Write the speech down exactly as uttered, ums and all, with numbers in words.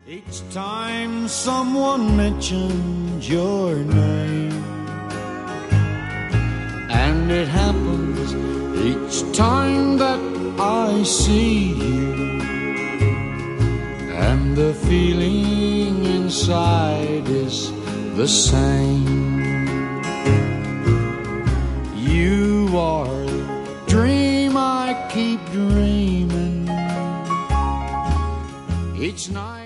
Each time someone mentions your name, and it happens each time that I see you, and the feeling inside is the same. You are the dream I keep dreaming each night.